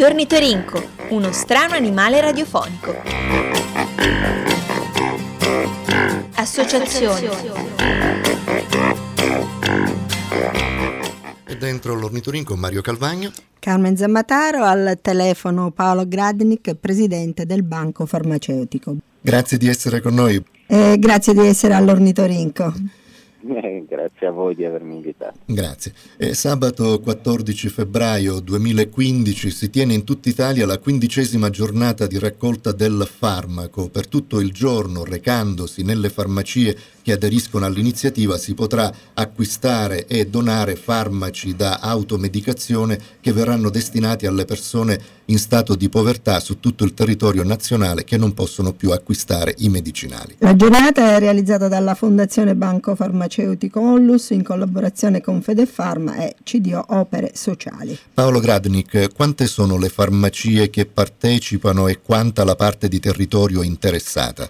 L'ornitorinco, uno strano animale radiofonico. Associazione. E dentro l'ornitorinco Mario Calvagno, Carmen Zammataro, al telefono Paolo Gradnik, presidente del Banco Farmaceutico. Grazie di essere con noi. Grazie di essere all'ornitorinco. Grazie a voi di avermi invitato. Grazie. Sabato 14 febbraio 2015 si tiene in tutta Italia la 15ª giornata di raccolta del farmaco. Per tutto il giorno, recandosi nelle farmacie che aderiscono all'iniziativa, si potrà acquistare e donare farmaci da automedicazione che verranno destinati alle persone in stato di povertà su tutto il territorio nazionale che non possono più acquistare i medicinali. La giornata è realizzata dalla Fondazione Banco Farmaceutico Onlus in collaborazione con Fedefarma e CDO Opere Sociali. Paolo Gradnik, quante sono le farmacie che partecipano e quanta la parte di territorio interessata?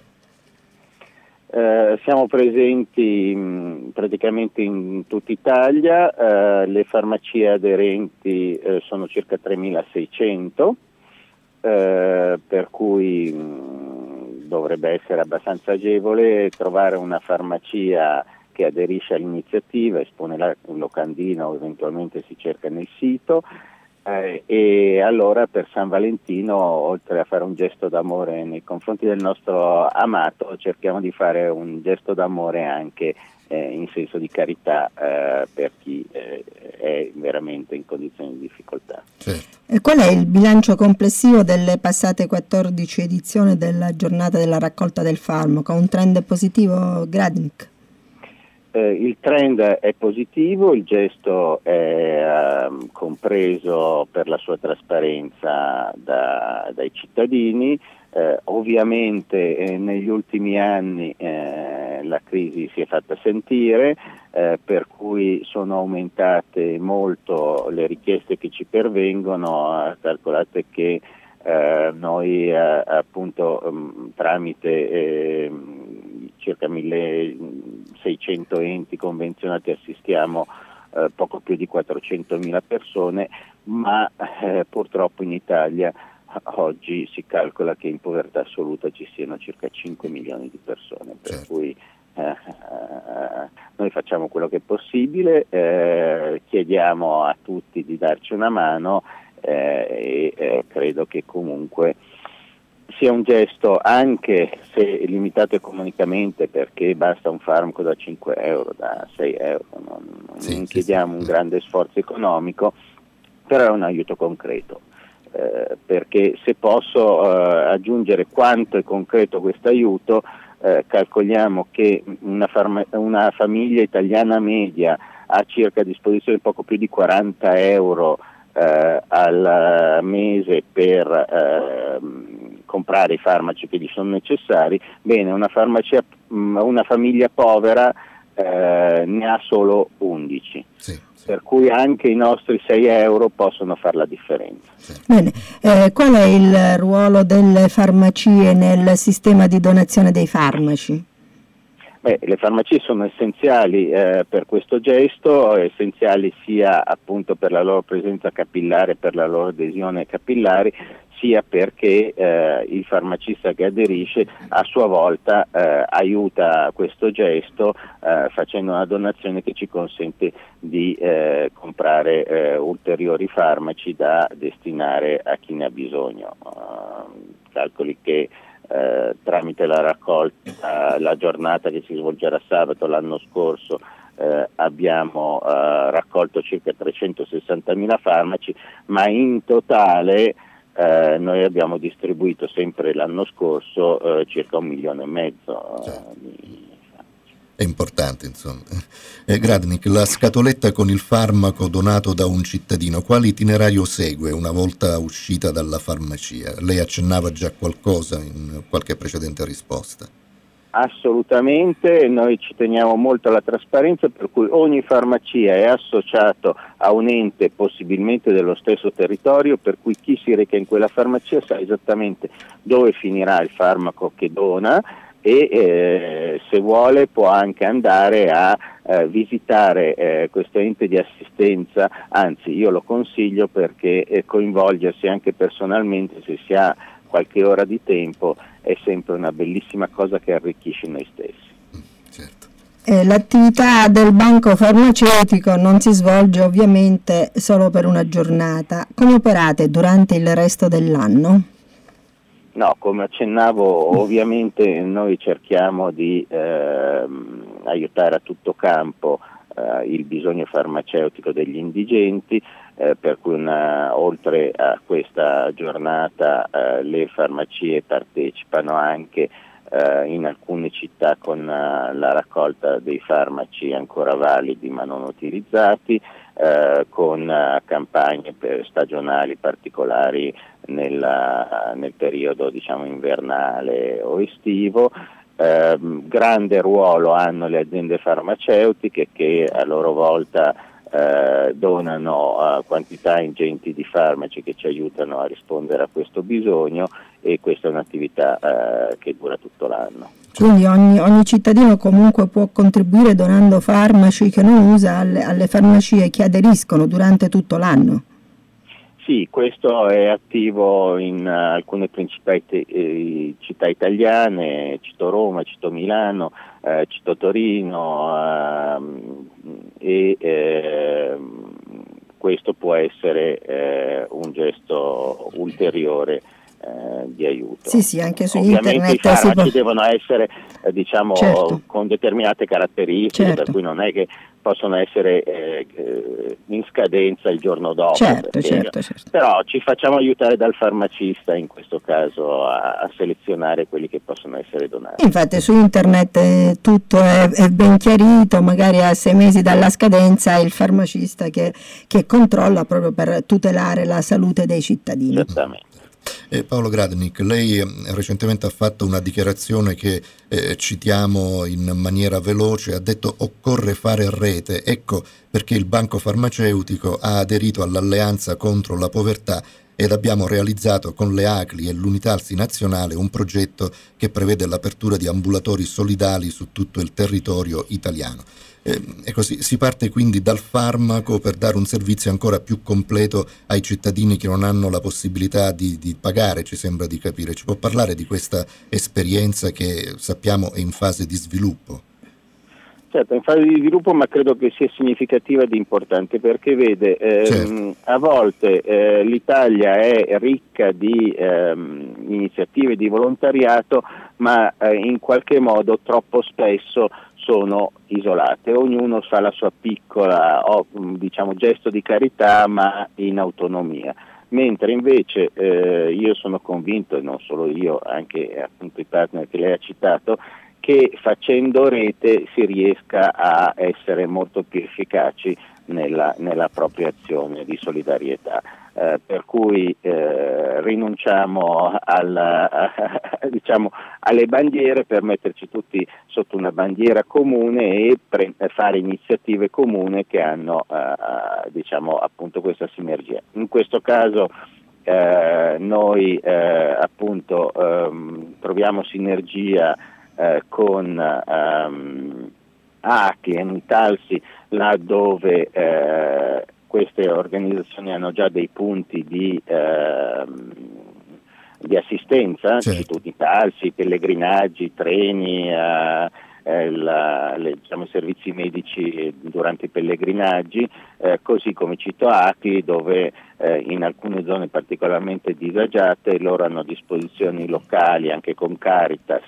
Siamo presenti praticamente in tutta Italia, le farmacie aderenti sono circa 3.600, per cui dovrebbe essere abbastanza agevole trovare una farmacia che aderisce all'iniziativa, espone il locandino, eventualmente si cerca nel sito. E allora per San Valentino, oltre a fare un gesto d'amore nei confronti del nostro amato, cerchiamo di fare un gesto d'amore anche in senso di carità per chi è veramente in condizioni di difficoltà. Certo. E qual è il bilancio complessivo delle passate 14 edizioni della giornata della raccolta del farmaco? Un trend positivo, Gradnik? Il trend è positivo, il gesto è compreso per la sua trasparenza dai cittadini. Ovviamente negli ultimi anni la crisi si è fatta sentire, per cui sono aumentate molto le richieste che ci pervengono. Calcolate che noi appunto tramite circa 1.600 enti convenzionati assistiamo poco più di 400.000 persone, ma purtroppo in Italia oggi si calcola che in povertà assoluta ci siano circa 5 milioni di persone, per cui noi facciamo quello che è possibile, chiediamo a tutti di darci una mano e credo che comunque sia un gesto, anche se limitato economicamente, perché basta un farmaco da 5 euro, da 6 euro, non chiediamo un grande sforzo economico, però è un aiuto concreto, perché se posso aggiungere quanto è concreto questo aiuto, calcoliamo che una famiglia italiana media ha circa a disposizione poco più di 40 euro al mese per comprare i farmaci che gli sono necessari. Bene, una famiglia povera ne ha solo 11, per cui anche i nostri 6 euro possono fare la differenza. Bene, qual è il ruolo delle farmacie nel sistema di donazione dei farmaci? Le farmacie sono essenziali per questo gesto, essenziali sia appunto per la loro presenza capillare, per la loro adesione capillare, sia perché il farmacista che aderisce a sua volta aiuta questo gesto facendo una donazione che ci consente di comprare ulteriori farmaci da destinare a chi ne ha bisogno. Calcoli che tramite la raccolta, la giornata che si svolgerà sabato l'anno scorso, abbiamo raccolto circa 360.000 farmaci, ma in totale noi abbiamo distribuito sempre l'anno scorso circa 1,5 milioni di È importante, insomma. Gradnik, la scatoletta con il farmaco donato da un cittadino, quale itinerario segue una volta uscita dalla farmacia? Lei accennava già qualcosa in qualche precedente risposta. Assolutamente, noi ci teniamo molto alla trasparenza, per cui ogni farmacia è associato a un ente possibilmente dello stesso territorio, per cui chi si reca in quella farmacia sa esattamente dove finirà il farmaco che dona e se vuole può anche andare a visitare questo ente di assistenza, anzi io lo consiglio perché coinvolgersi anche personalmente, se si ha qualche ora di tempo, è sempre una bellissima cosa che arricchisce noi stessi. Certo. L'attività del banco farmaceutico non si svolge ovviamente solo per una giornata. Come operate durante il resto dell'anno? No, come accennavo, ovviamente noi cerchiamo di aiutare a tutto campo il bisogno farmaceutico degli indigenti, per cui oltre a questa giornata le farmacie partecipano anche in alcune città con la raccolta dei farmaci ancora validi ma non utilizzati, con campagne stagionali particolari nel periodo invernale o estivo. Grande ruolo hanno le aziende farmaceutiche che a loro volta donano quantità ingenti di farmaci che ci aiutano a rispondere a questo bisogno, e questa è un'attività che dura tutto l'anno. Quindi ogni cittadino comunque può contribuire donando farmaci che non usa alle farmacie che aderiscono durante tutto l'anno? Sì, questo è attivo in alcune principali città italiane, cito Roma, cito Milano, cito Torino, e questo può essere un gesto ulteriore di aiuto. Sì, anche su Ovviamente internet i farmaci devono essere certo, con determinate caratteristiche, certo, per cui non è che possono essere in scadenza il giorno dopo, certo. Però ci facciamo aiutare dal farmacista in questo caso a selezionare quelli che possono essere donati. Infatti su internet tutto è ben chiarito, magari a 6 mesi dalla scadenza è il farmacista che controlla proprio per tutelare la salute dei cittadini. Certamente. Paolo Gradnik, lei recentemente ha fatto una dichiarazione che citiamo in maniera veloce, ha detto occorre fare rete, ecco perché il Banco Farmaceutico ha aderito all'Alleanza contro la povertà ed abbiamo realizzato con le ACLI e l'Unitalsi Nazionale un progetto che prevede l'apertura di ambulatori solidali su tutto il territorio italiano. E così si parte quindi dal farmaco per dare un servizio ancora più completo ai cittadini che non hanno la possibilità di pagare, ci sembra di capire. Ci può parlare di questa esperienza che sappiamo è in fase di sviluppo? Certo, in fase di sviluppo, ma credo che sia significativa ed importante, perché vede, certo, a volte l'Italia è ricca di iniziative di volontariato, ma in qualche modo troppo spesso sono isolate, ognuno fa la sua piccola gesto di carità ma in autonomia, mentre invece io sono convinto, e non solo io, anche appunto i partner che lei ha citato, che facendo rete si riesca a essere molto più efficaci nella propria azione di solidarietà, per cui rinunciamo alle bandiere per metterci tutti sotto una bandiera comune e fare iniziative comuni che hanno appunto questa sinergia. In questo caso noi appunto troviamo sinergia con ACLI e Unitalsi, là dove queste organizzazioni hanno già dei punti di assistenza, certo, Unitalsi, pellegrinaggi, treni, i servizi medici durante i pellegrinaggi, così come cito ACLI, dove in alcune zone particolarmente disagiate loro hanno disposizioni locali anche con Caritas,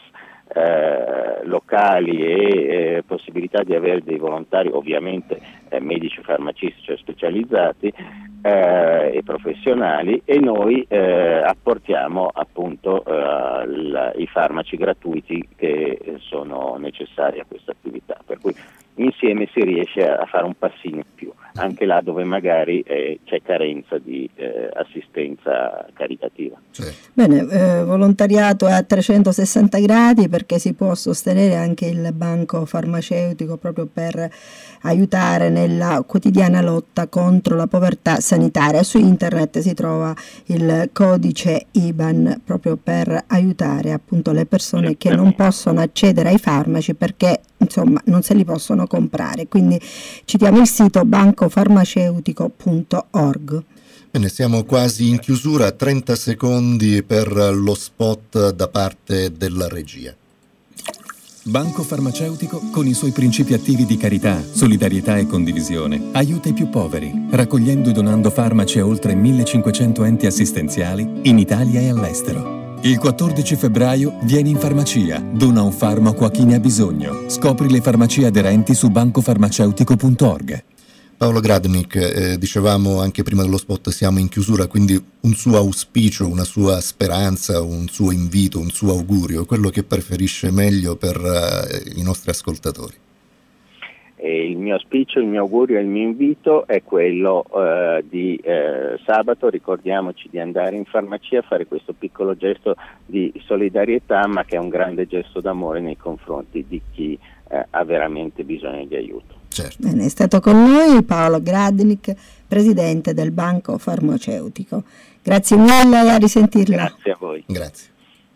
locali e possibilità di avere dei volontari, ovviamente medici, farmacisti, cioè specializzati e professionali, e noi apportiamo appunto i farmaci gratuiti che sono necessari a questa attività, per cui insieme si riesce a fare un passino in più. anche là dove magari c'è carenza di assistenza caritativa. Bene, volontariato a 360 gradi, perché si può sostenere anche il banco farmaceutico proprio per aiutare nella quotidiana lotta contro la povertà sanitaria. Su internet si trova il codice IBAN proprio per aiutare appunto le persone che non possono accedere ai farmaci perché insomma non se li possono comprare. Quindi citiamo il sito bancofarmaceutico.org. Bene, siamo quasi in chiusura, 30 secondi per lo spot da parte della regia. Banco Farmaceutico, con i suoi principi attivi di carità, solidarietà e condivisione, aiuta i più poveri, raccogliendo e donando farmaci a oltre 1500 enti assistenziali in Italia e all'estero. Il 14 febbraio vieni in farmacia, dona un farmaco a chi ne ha bisogno. Scopri le farmacie aderenti su bancofarmaceutico.org. Paolo Gradnik, dicevamo anche prima dello spot, siamo in chiusura, quindi un suo auspicio, una sua speranza, un suo invito, un suo augurio, quello che preferisce meglio per i nostri ascoltatori. Il mio auspicio, il mio augurio e il mio invito è quello di sabato. Ricordiamoci di andare in farmacia a fare questo piccolo gesto di solidarietà, ma che è un grande gesto d'amore nei confronti di chi ha veramente bisogno di aiuto. Certo. Bene, è stato con noi Paolo Gradnik, presidente del Banco Farmaceutico. Grazie mille e a risentirla. Grazie a voi. Grazie.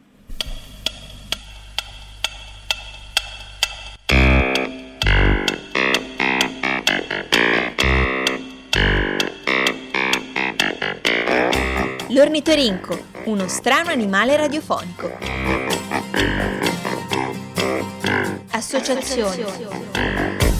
L'ornitorinco, uno strano animale radiofonico. Associazione.